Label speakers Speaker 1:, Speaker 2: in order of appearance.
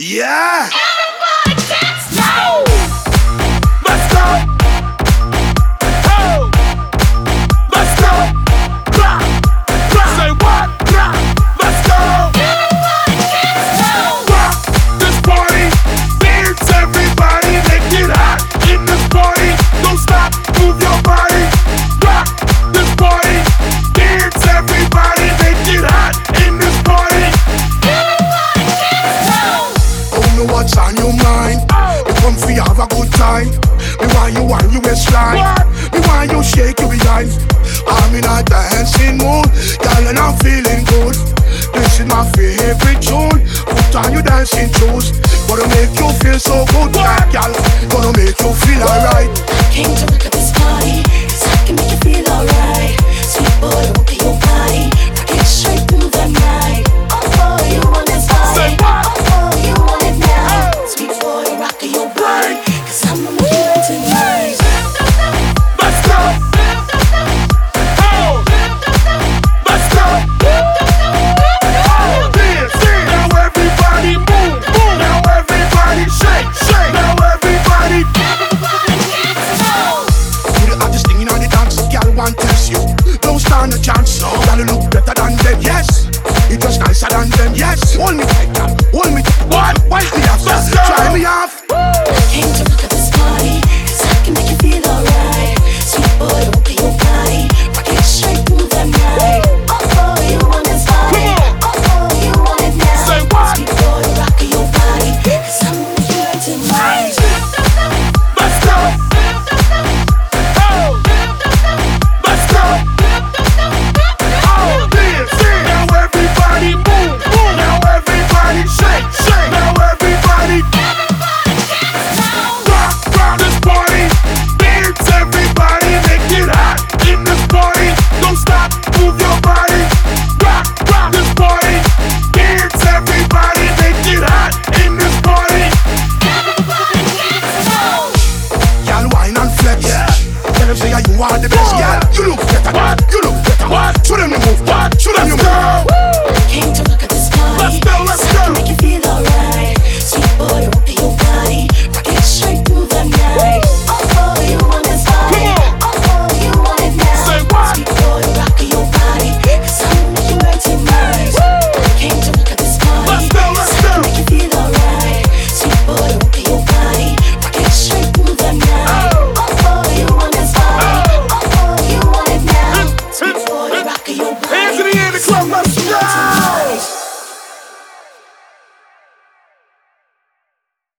Speaker 1: Yeah!
Speaker 2: Everybody dance now!
Speaker 1: Let's go! Oh! Let's go! Rock! Rock! Say what? Rock! Let's go!
Speaker 2: Everybody dance now!
Speaker 1: Rock this party! Dance everybody! Make it hot in this party! Don't stop! Move your body! Rock this party! Dance everybody! Make it hot in this party!
Speaker 2: Everybody dance now!
Speaker 3: Don't know what's on your mind. You come for have a good time. Me want you waistline. Me want you shake your behind. I'm in a dancing mood, girl, and I'm feeling good. This is my favorite tune. Put on your dancing shoes. Gonna make you feel so good, girl. Gonna make you feel alright.
Speaker 4: I came to look at this party, 'cause I can make you feel alright. Sweet boy, rock your body, rock it straight through the night. Oh, you want this
Speaker 1: Say
Speaker 4: body,
Speaker 1: what?
Speaker 4: oh, you want it now. Sweet boy, rock your body, 'cause I'm gonna make you tonight.
Speaker 1: Let's go! Oh! Let's go! Oh, dance, dance. Now everybody move, move. Now everybody shake, shake. Now everybody.
Speaker 3: You the hottest thing in all the dance, girl, want test you. Don't stand a chance, girl, you look better than them, yes. You just nicer than them, yes. Hold me tight, girl, hold me tight.
Speaker 1: What?
Speaker 3: Wipe me off,
Speaker 1: Let's go.
Speaker 3: try me off.
Speaker 4: I came to